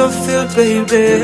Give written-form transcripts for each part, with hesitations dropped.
so feel, baby.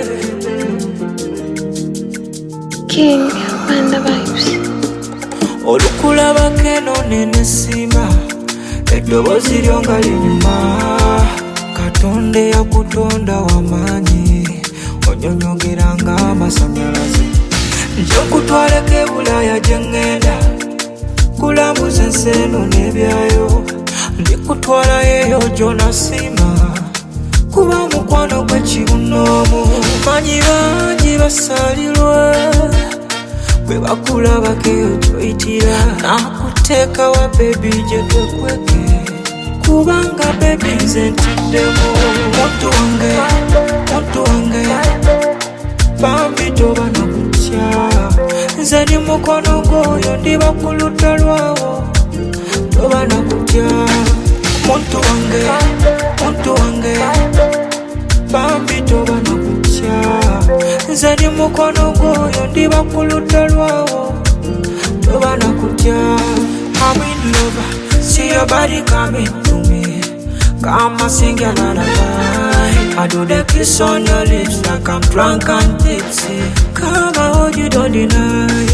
King and the vibes. Olukulaba keno nenesima eddoboozi lyo nga linyuma Katonda yakutonda w'amaanyi onyonyogera ng'amasanyalaze nja nkutwaleko e Bulaaya gye ŋŋenda kulambuza ensi eno n'ebyayo ndikutwala eyo gy'onasiima kuba mukwano gw'ekibunoomu manyi bangi basaalirwa bwe bakulabako eyo gy'oyitira nakuteeka wa bebi gye twekweke kubanga bebi nze ntiddemu muntu wange bambi toba nakutya nze ndi mukono gw'oyo ndiba ku ludda lwawo toba nakutya muntu wange bambi toba nakutya nze ndi mukono gw'oyo ndiba ku ludda lwawo toba nakutya I'm in love, see your body coming to me. Come and sing your lullaby. I do the kiss on your lips like I'm drunk and tipsy. Come and hold you, don't deny.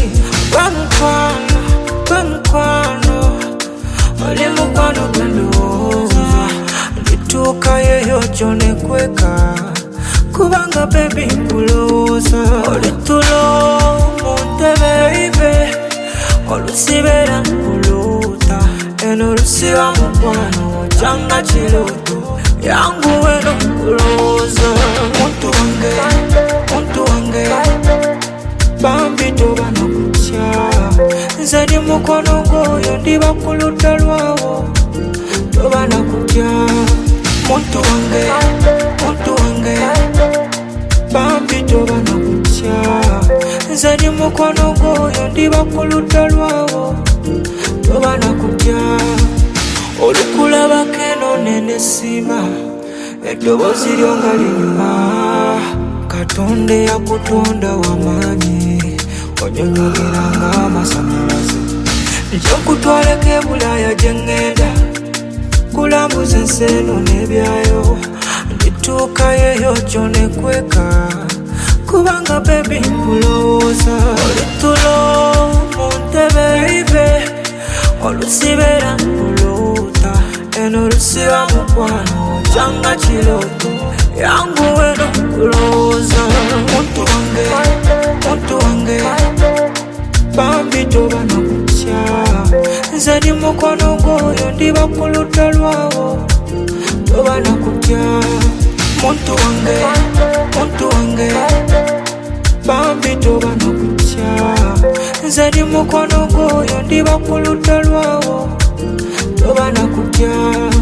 Wemkwano, oli mukwano gwendowooza ndituuka yeyo gy'onekweka kubanga baby nkulowooza oli tulo mu ntebe ibe olusibeera nkuluuta eno olusiba mukwano ojanga kirooto yangu weno nkulowooza muntu wange bambi toba nakutya nze ndi mukono gw'oyo ndiba ku ludda lwawo toba nakutya muntu wange bambi toba nakutya nze ndi mukono gw'oyo ndiba ku ludda lwawo toba nakutya olukulabako eno nenesima eddoboozi lyo nga linyuma Katonda yakutonda w'amaanyi onyonyogera ng'amasanyalaze nja nkutwaleko e Bulaaya gye ŋŋenda kulambuza ensi eno n'ebyayo ndituuka yeyo gy'onekweka kubanga baby nkulowooza oli tulo mu ntebe ibe olusibeera nkuluuta eno olusiba mukwano ojanga kirooto yangu weno nkulowooza muntu wange bambi toba nakutya nze ndi mukono gw'oyo ndiba ku ludda lwawo toba nakutya muntu wange bambi toba nakutya nze ndi mukono gw'oyo ndiba ku ludda lwawo toba nakutya